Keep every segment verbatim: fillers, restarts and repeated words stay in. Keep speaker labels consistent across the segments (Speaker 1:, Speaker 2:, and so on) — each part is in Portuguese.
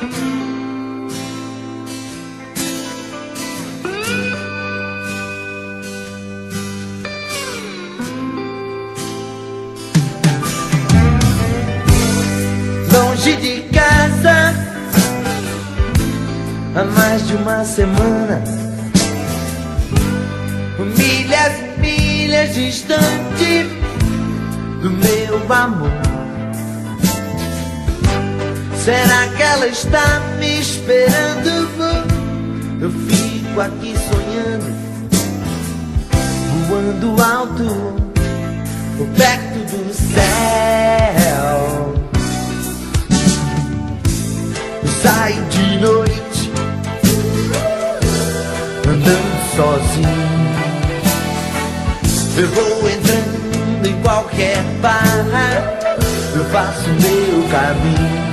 Speaker 1: Longe de casa há mais de uma semana, milhas e milhas distante do meu amor. Será que ela está me esperando? Eu fico aqui sonhando, voando alto, perto do céu. Eu saio de noite, andando sozinho. Eu vou entrando em qualquer bar, eu faço meu caminho.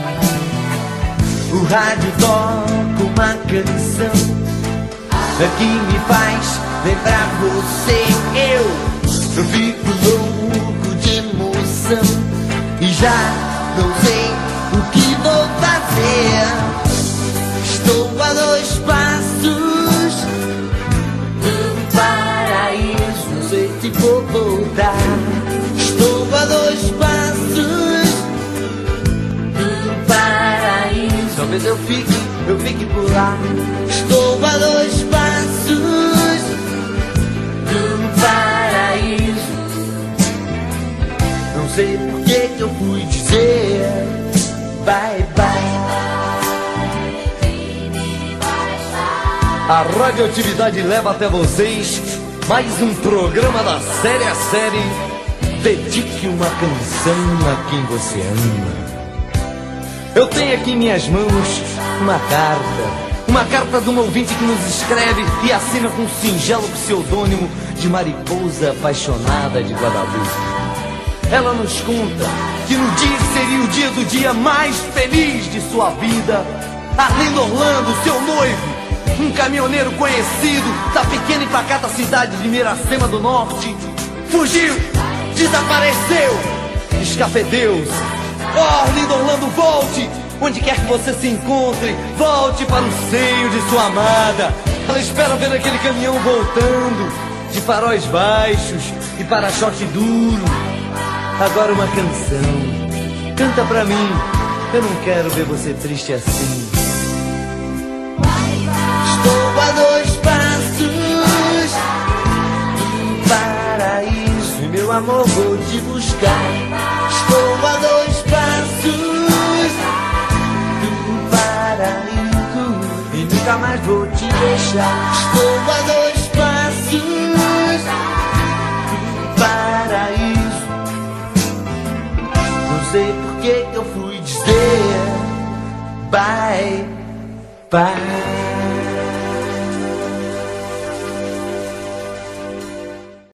Speaker 1: O rádio toca uma canção que me faz lembrar você. Eu, eu fico louco de emoção e já não sei o que vou fazer. Estou a dois passos do paraíso, não sei se vou voltar. Estou a dois passos do paraíso, talvez eu fique, eu fique por lá. Estou a dois passos do paraíso, não sei por que que eu fui dizer bye bye.
Speaker 2: A radioatividade leva até vocês mais um programa da série a série Dedique uma canção a quem você ama. Eu tenho aqui em minhas mãos uma carta, uma carta de um ouvinte que nos escreve e assina com um singelo pseudônimo de Mariposa Apaixonada de Guadalupe. Ela nos conta que no dia que seria o dia do dia mais feliz de sua vida, Arlindo Orlando, seu noivo, um caminhoneiro conhecido da pequena e pacata cidade de Miracema do Norte, fugiu, desapareceu, escafedeu-se. Oh, Arlindo Orlando, volte! Onde quer que você se encontre, volte para o seio de sua amada. Ela espera ver aquele caminhão voltando, de faróis baixos e para-choque duro. Agora uma canção, canta pra mim, eu não quero ver você triste assim.
Speaker 1: Estou a dois passos do paraíso, meu amor, vou te buscar. Estou a dois passos do paraíso e nunca mais vou te deixar. Estou a dois passos do paraíso, não sei por que eu fui dizer bye bye.